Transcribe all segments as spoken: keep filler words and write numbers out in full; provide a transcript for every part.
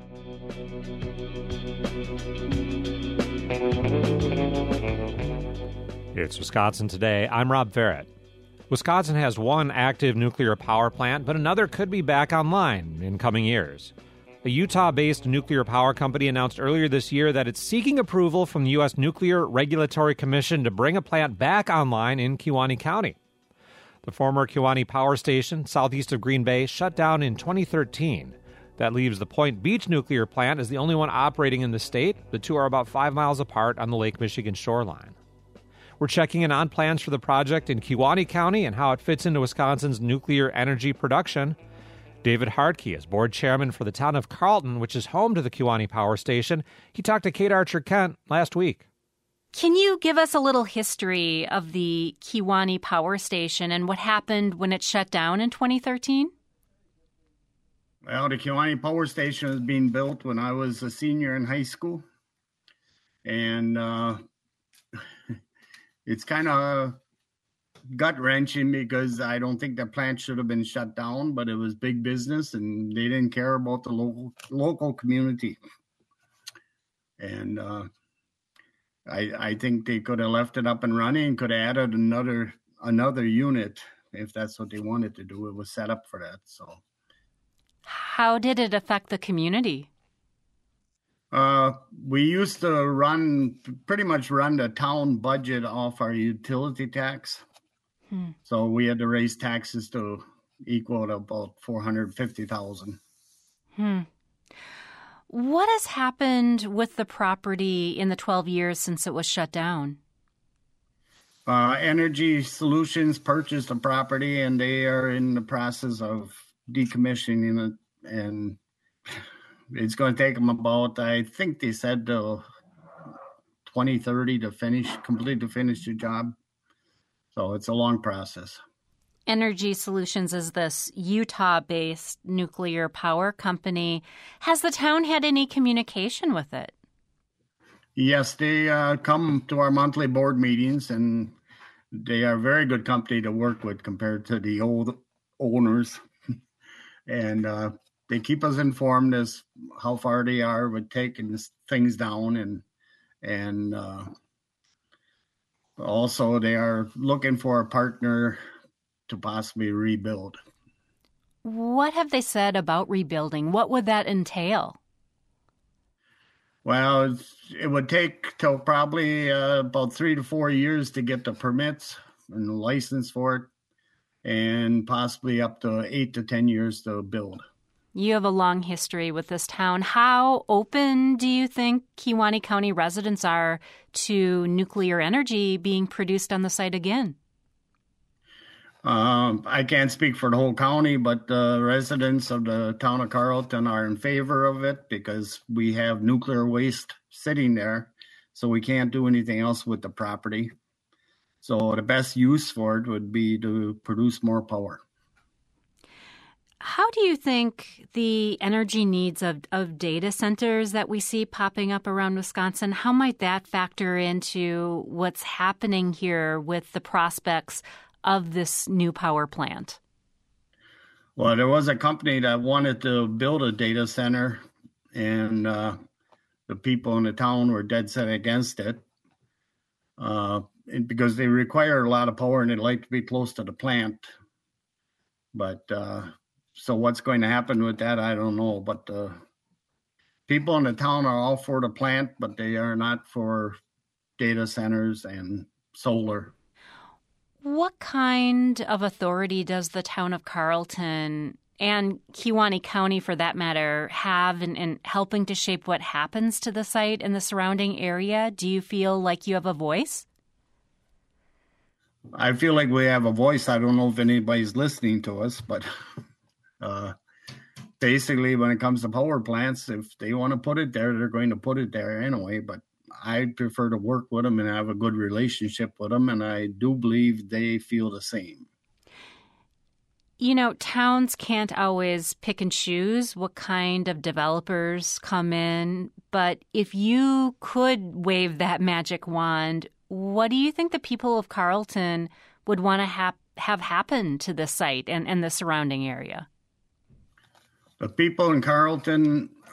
It's Wisconsin Today. I'm Rob Ferret. Wisconsin has one active nuclear power plant, but another could be back online in coming years. A Utah-based nuclear power company announced earlier this year that it's seeking approval from the U S Nuclear Regulatory Commission to bring a plant back online in Kewaunee County. The former Kewaunee Power Station, southeast of Green Bay, shut down in twenty thirteen. That leaves the Point Beach nuclear plant as the only one operating in the state. The two are about five miles apart on the Lake Michigan shoreline. We're checking in on plans for the project in Kewaunee County and how it fits into Wisconsin's nuclear energy production. David Hartke is board chairman for the town of Carlton, which is home to the Kewaunee Power Station. He talked to Kate Archer-Kent last week. Can you give us a little history of the Kewaunee Power Station and what happened when it shut down in twenty thirteen? Well, the Kewaunee Power Station was being built when I was a senior in high school. And uh, it's kind of gut-wrenching because I don't think the plant should have been shut down, but it was big business and they didn't care about the local local community. And uh, I, I think they could have left it up and running, could have added another another unit if that's what they wanted to do. It was set up for that. So, how did it affect the community? Uh, we used to run, pretty much run the town budget off our utility tax. Hmm. So we had to raise taxes to equal to about four hundred fifty thousand dollars. Hmm. What has happened with the property in the twelve years since it was shut down? Uh, Energy Solutions purchased the property and they are in the process of decommissioning it, and it's going to take them about, I think they said, till twenty thirty to finish, complete to finish the job. So it's a long process. Energy Solutions is this Utah-based nuclear power company. Has the town had any communication with it? Yes, they uh, come to our monthly board meetings, and they are a very good company to work with compared to the old owners. and uh, they keep us informed as how far they are with taking things down, and and uh, also they are looking for a partner to possibly rebuild. What have they said about rebuilding? What would that entail? Well, it would take till probably uh, about three to four years to get the permits and the license for it, and possibly up to eight to ten years to build. You have a long history with this town. How open do you think Kewaunee County residents are to nuclear energy being produced on the site again? Um, I can't speak for the whole county, but the residents of the town of Carlton are in favor of it because we have nuclear waste sitting there, so we can't do anything else with the property. So the best use for it would be to produce more power. How do you think the energy needs of, of data centers that we see popping up around Wisconsin, how might that factor into what's happening here with the prospects of this new power plant? Well, there was a company that wanted to build a data center, and uh, the people in the town were dead set against it uh, because they require a lot of power and they'd like to be close to the plant. But uh, so what's going to happen with that, I don't know. But the people in the town are all for the plant, but they are not for data centers and solar. What kind of authority does the town of Carlton and Kewaunee County, for that matter, have in, in helping to shape what happens to the site and the surrounding area? Do you feel like you have a voice? I feel like we have a voice. I don't know if anybody's listening to us, but uh, basically when it comes to power plants, if they want to put it there, they're going to put it there anyway. But I prefer to work with them and have a good relationship with them, and I do believe they feel the same. You know, towns can't always pick and choose what kind of developers come in, but if you could wave that magic wand, what do you think the people of Carlton would want to ha- have happen to this site and, and the surrounding area? The people in Carlton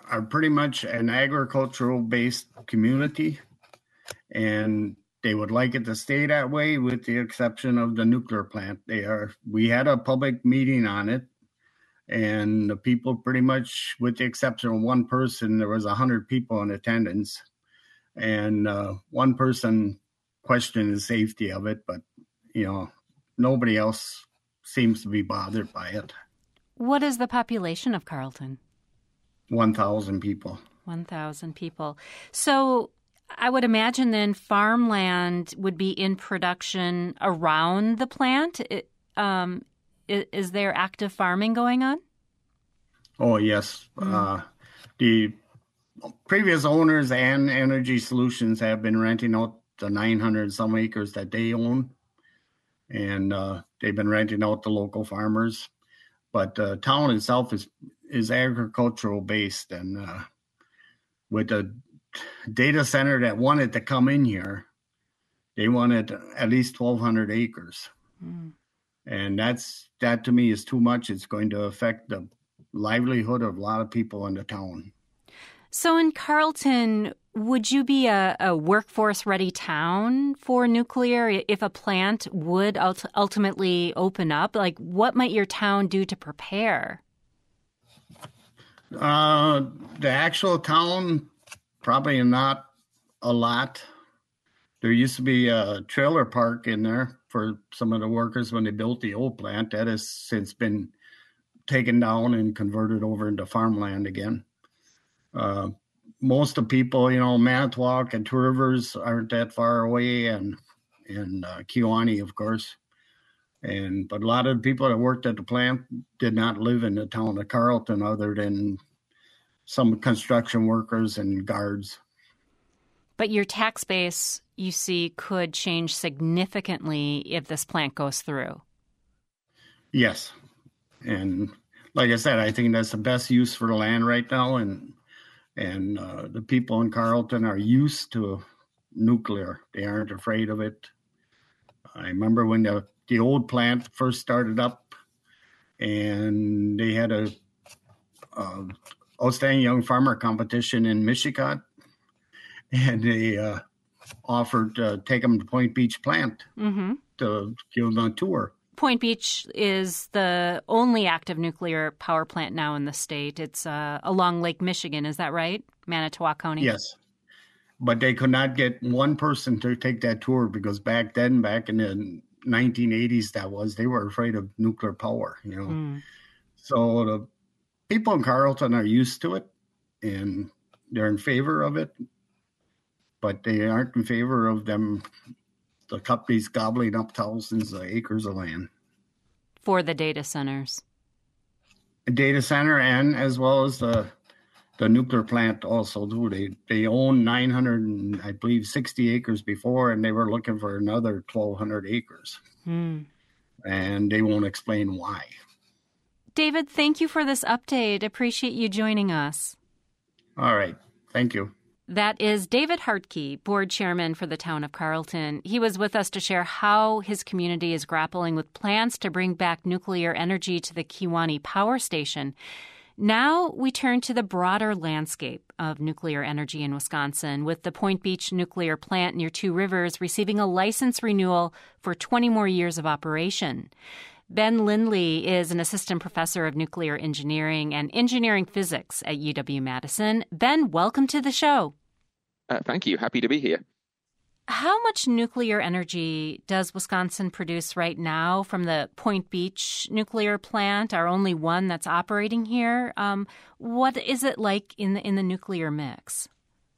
are pretty much an agricultural-based community, and they would like it to stay that way with the exception of the nuclear plant. They are. We had a public meeting on it, and the people pretty much, with the exception of one person, there was one hundred people in attendance, and uh, one person questioned the safety of it, but, you know, nobody else seems to be bothered by it. What is the population of Carleton? one thousand people. one thousand people. So I would imagine then farmland would be in production around the plant. It, um, is, is there active farming going on? Oh, yes. Mm. Uh, the previous owners and Energy Solutions have been renting out the nine hundred some acres that they own. And uh, they've been renting out to local farmers. But the uh, town itself is, is agricultural based. And uh, with the data center that wanted to come in here, they wanted at least twelve hundred acres. Mm. And that's that to me is too much. It's going to affect the livelihood of a lot of people in the town. So in Carleton, would you be a, a workforce-ready town for nuclear if a plant would ult- ultimately open up? Like, what might your town do to prepare? Uh, the actual town, probably not a lot. There used to be a trailer park in there for some of the workers when they built the old plant. That has since been taken down and converted over into farmland again. Uh, most of the people, you know, Manitowoc and Two Rivers aren't that far away, and and uh, Kewaunee, of course. And but a lot of the people that worked at the plant did not live in the town of Carleton, other than some construction workers and guards. But your tax base, you see, could change significantly if this plant goes through. Yes, and like I said, I think that's the best use for the land right now, and. And uh, the people in Carleton are used to nuclear. They aren't afraid of it. I remember when the, the old plant first started up, and they had a, a outstanding young farmer competition in Michigan, and they uh, offered to take them to Point Beach plant mm-hmm. to give them a tour. Point Beach is the only active nuclear power plant now in the state. It's uh, along Lake Michigan. Is that right? Manitowoc County? Yes. But they could not get one person to take that tour because back then, back in the nineteen eighties, that was, they were afraid of nuclear power, you know. Mm. So the people in Carleton are used to it, and they're in favor of it, but they aren't in favor of them the companies gobbling up thousands of acres of land. For the data centers. A data center, and as well as the the nuclear plant also do. They they own nine hundred, I believe, sixty acres before, and they were looking for another twelve hundred acres. Hmm. And they won't explain why. David, thank you for this update. Appreciate you joining us. All right. Thank you. That is David Hartke, board chairman for the town of Carleton. He was with us to share how his community is grappling with plans to bring back nuclear energy to the Kewaunee Power Station. Now we turn to the broader landscape of nuclear energy in Wisconsin, with the Point Beach nuclear plant near Two Rivers receiving a license renewal for twenty more years of operation. Ben Lindley is an assistant professor of nuclear engineering and engineering physics at U W-Madison. Ben, welcome to the show. Uh, thank you. Happy to be here. How much nuclear energy does Wisconsin produce right now from the Point Beach nuclear plant, our only one that's operating here? Um, what is it like in the, in the nuclear mix?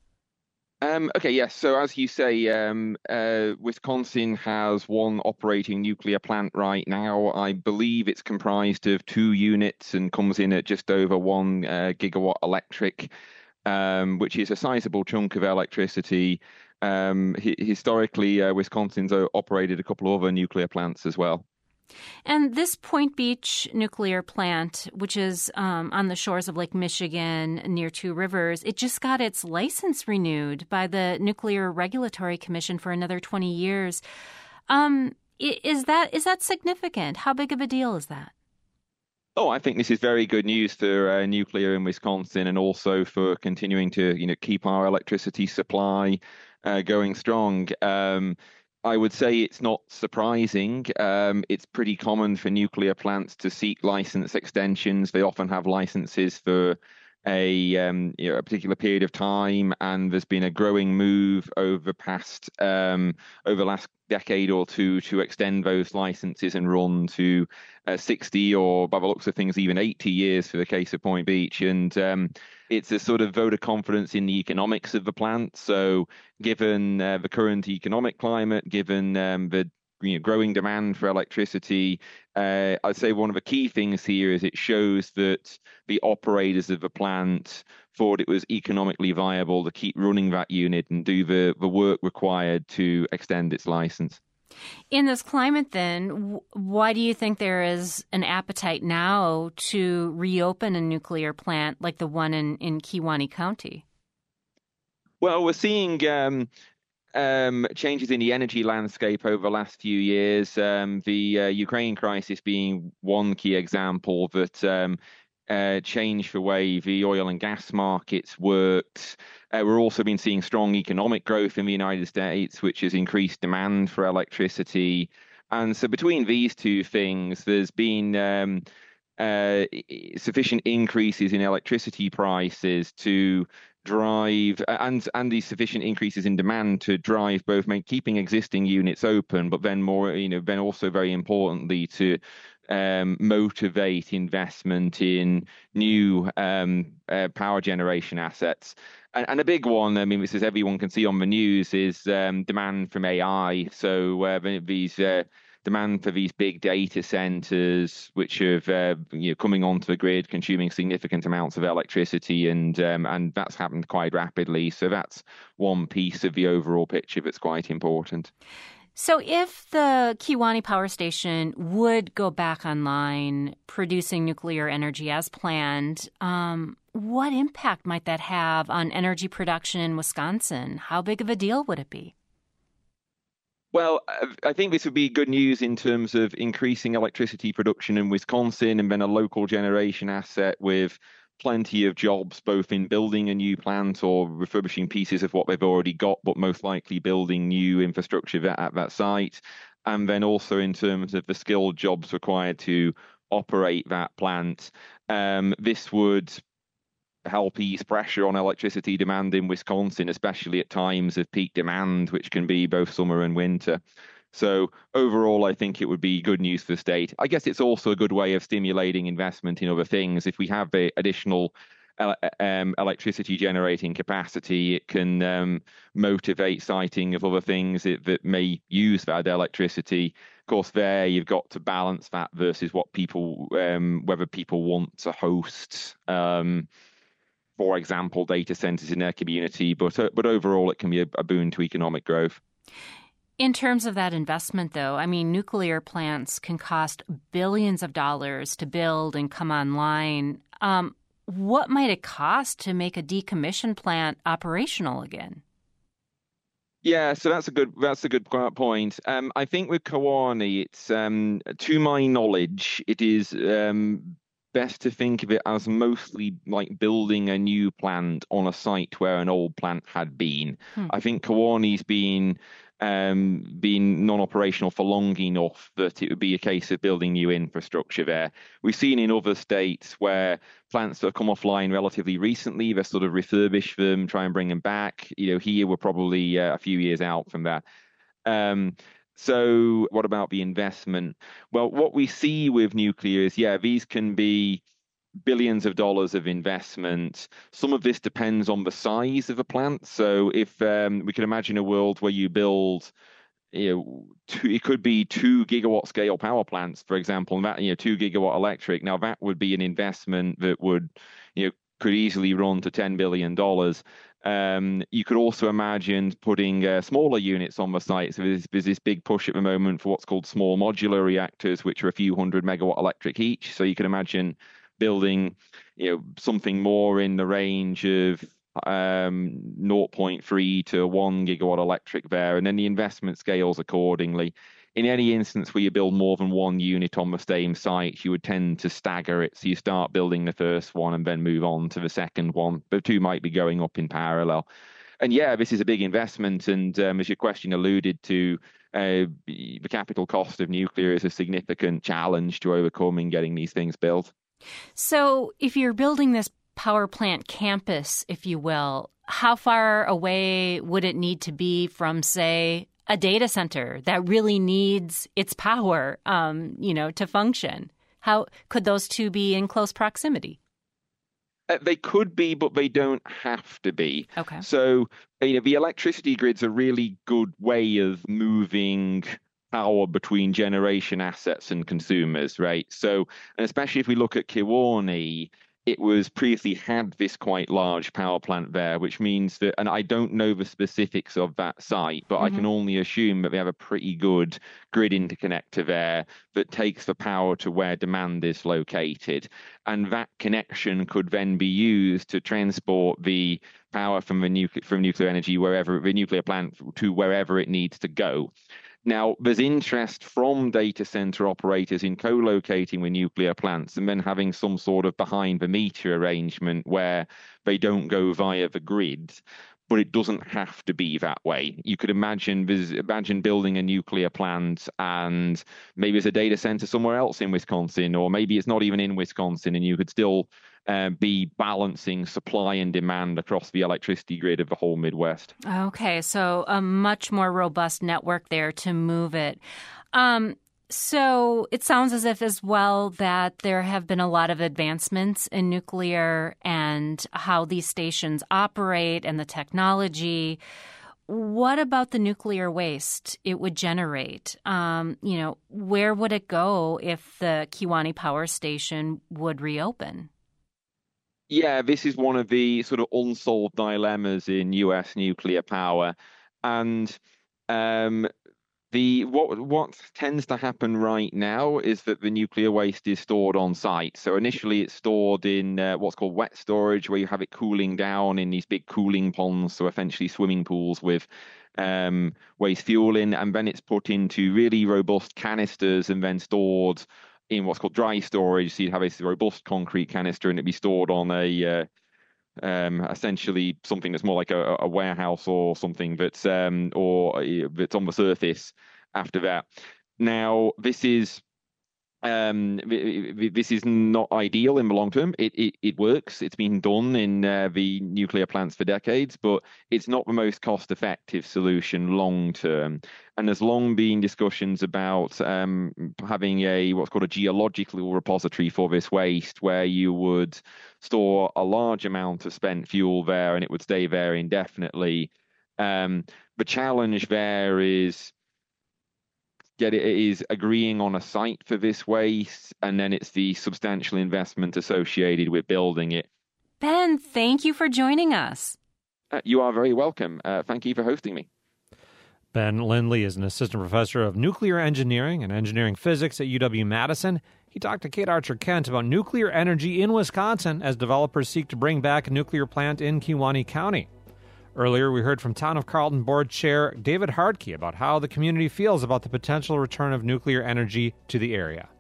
Um, okay, yes. So as you say, um, uh, Wisconsin has one operating nuclear plant right now. I believe it's comprised of two units and comes in at just over one uh, gigawatt electric, um, which is a sizable chunk of electricity. Um, hi- historically, uh, Wisconsin's operated a couple of other nuclear plants as well. And this Point Beach nuclear plant, which is um, on the shores of Lake Michigan near Two Rivers, it just got its license renewed by the Nuclear Regulatory Commission for another twenty years. Um, is that is that significant? How big of a deal is that? Oh, I think this is very good news for uh, nuclear in Wisconsin, and also for continuing to, you know, keep our electricity supply uh, going strong. Um, I would say it's not surprising. Um, it's pretty common for nuclear plants to seek license extensions. They often have licenses for a um, you know, a particular period of time, and there's been a growing move over past um, over the last decade or two to extend those licenses and run to uh, sixty, or by the looks of things, even eighty years for the case of Point Beach. And um, it's a sort of vote of confidence in the economics of the plant. So given uh, the current economic climate, given um, the you know, growing demand for electricity, uh, I'd say one of the key things here is it shows that the operators of the plant thought it was economically viable to keep running that unit and do the, the work required to extend its license. In this climate, then, why do you think there is an appetite now to reopen a nuclear plant like the one in, in Kewaunee County? Well, we're seeing um, um, changes in the energy landscape over the last few years. Um, the uh, Ukraine crisis being one key example that um, uh, changed the way the oil and gas markets worked. Uh, we're also been seeing strong economic growth in the United States, which has increased demand for electricity. And so between these two things, there's been um, uh, sufficient increases in electricity prices to drive and and these sufficient increases in demand to drive both make, keeping existing units open, but then more, you know, then also very importantly to um, motivate investment in new um, uh, power generation assets. And, and a big one, I mean, this is everyone can see on the news, is um, demand from A I. So uh, these uh, demand for these big data centers, which have uh, you know, coming onto the grid, consuming significant amounts of electricity, and um, and that's happened quite rapidly. So that's one piece of the overall picture that's quite important. So if the Kewaunee Power Station would go back online, producing nuclear energy as planned, um, what impact might that have on energy production in Wisconsin? How big of a deal would it be? Well, I think this would be good news in terms of increasing electricity production in Wisconsin, and then a local generation asset with plenty of jobs, both in building a new plant or refurbishing pieces of what they've already got, but most likely building new infrastructure at that site. And then also in terms of the skilled jobs required to operate that plant. Um, this would help ease pressure on electricity demand in Wisconsin, especially at times of peak demand, which can be both summer and winter. So overall, I think it would be good news for the state. I guess it's also a good way of stimulating investment in other things. If we have the additional uh, um, electricity generating capacity, it can um, motivate siting of other things that, that may use that electricity. Of course, there you've got to balance that versus what people, um, whether people want to host, um, for example, data centers in their community. But uh, but overall, it can be a, a boon to economic growth. In terms of that investment, though, I mean, nuclear plants can cost billions of dollars to build and come online. Um, what might it cost to make a decommissioned plant operational again? Yeah, so that's a good that's a good point. Um, I think with Kewaunee, it's um, to my knowledge, it is um, best to think of it as mostly like building a new plant on a site where an old plant had been. Hmm. I think Kewaunee's been um, been non-operational for long enough that it would be a case of building new infrastructure there. We've seen in other states where plants that have come offline relatively recently, they sort of refurbish them, try and bring them back. You know, here we're probably uh, a few years out from that. Um, So what about the investment? Well, what we see with nuclear is, yeah, these can be billions of dollars of investment. Some of this depends on the size of a plant. So if um, we can imagine a world where you build, you know, two, it could be two gigawatt scale power plants, for example, and that, you know, two gigawatt electric. Now that would be an investment that would, you know, could easily run to ten billion dollars. Um, you could also imagine putting uh, smaller units on the site. So there's, there's this big push at the moment for what's called small modular reactors, which are a few hundred megawatt electric each. So you can imagine building, you know, something more in the range of um, zero point three to one gigawatt electric there, and then the investment scales accordingly. in any instance where you build more than one unit on the same site, you would tend to stagger it. So you start building the first one and then move on to the second one. The two might be going up in parallel. And yeah, this is a big investment. And um, as your question alluded to, uh, the capital cost of nuclear is a significant challenge to overcome in getting these things built. So if you're building this power plant campus, if you will, how far away would it need to be from, say, a data center that really needs its power, um, you know, to function? How could those two be in close proximity? Uh, they could be, but they don't have to be. Okay. So, you know, the electricity grid's a really good way of moving power between generation assets and consumers, right? So, and especially if we look at Kewaunee, it was previously had this quite large power plant there, which means that, and I don't know the specifics of that site, but mm-hmm. I can only assume that they have a pretty good grid interconnector there that takes the power to where demand is located. And that connection could then be used to transport the power from the nuclear from nuclear energy wherever the nuclear plant to wherever it needs to go. Now, there's interest from data center operators in co-locating with nuclear plants and then having some sort of behind-the-meter arrangement where they don't go via the grid, but it doesn't have to be that way. You could imagine imagine building a nuclear plant and maybe there's a data center somewhere else in Wisconsin, or maybe it's not even in Wisconsin, and you could still uh, be balancing supply and demand across the electricity grid of the whole Midwest. Okay, so a much more robust network there to move it. Um, So it sounds as if as well that there have been a lot of advancements in nuclear and how these stations operate and the technology. What about the nuclear waste it would generate? Um, you know, where would it go if the Kewaunee Power Station would reopen? Yeah, this is one of the sort of unsolved dilemmas in U S nuclear power. And um The what what tends to happen right now is that the nuclear waste is stored on site. So initially it's stored in uh, what's called wet storage, where you have it cooling down in these big cooling ponds, so essentially swimming pools with um, waste fuel in, and then it's put into really robust canisters and then stored in what's called dry storage. So you have a robust concrete canister and it'd be stored on a uh, Um, essentially something that's more like a, a warehouse or something that's um, or that's on the surface after that. Now, this is um, this is not ideal in the long term. It it, it works. It's been done in uh, the nuclear plants for decades, but it's not the most cost-effective solution long term. And there's long been discussions about um, having a what's called a geological repository for this waste, where you would store a large amount of spent fuel there and it would stay there indefinitely. Um, the challenge there is get it is agreeing on a site for this waste, and then it's the substantial investment associated with building it. Ben, thank you for joining us. Uh, you are very welcome. Uh, thank you for hosting me. Ben Lindley is an assistant professor of nuclear engineering and engineering physics at U W-Madison. He talked to Kate Archer-Kent about nuclear energy in Wisconsin as developers seek to bring back a nuclear plant in Kewaunee County. Earlier, we heard from Town of Carlton Board Chair David Hartke about how the community feels about the potential return of nuclear energy to the area.